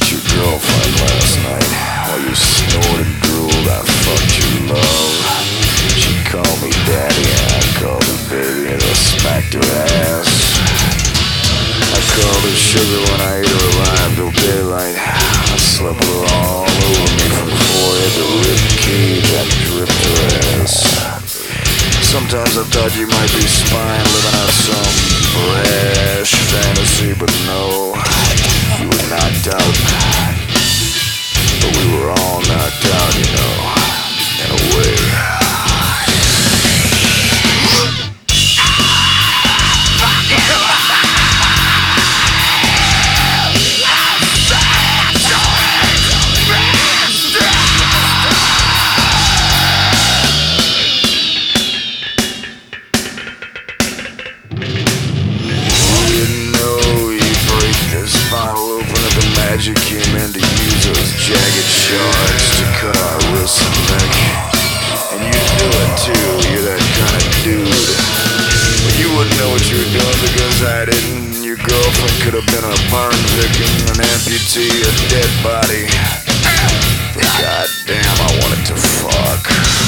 fucked your girlfriend last night. While you snored and drooled, I fucked your love. She called me daddy and I called her baby and I smacked her ass. I called her sugar when I ate her alive till daylight. I slept with her all over me from forehead to rib cage. I dripped her ass. Sometimes I thought you might be spying, living out some brash fantasy, but no, you were knocked out. But we were all knocked out, you know, in a way. Magic came in to use those jagged shards to cut our wrists and neck. And you knew it too, you're that kind of dude. But you wouldn't know what you were doing because I didn't. Your girlfriend could have been a burn victim, an amputee, a dead body. But goddamn, I wanted to fuck.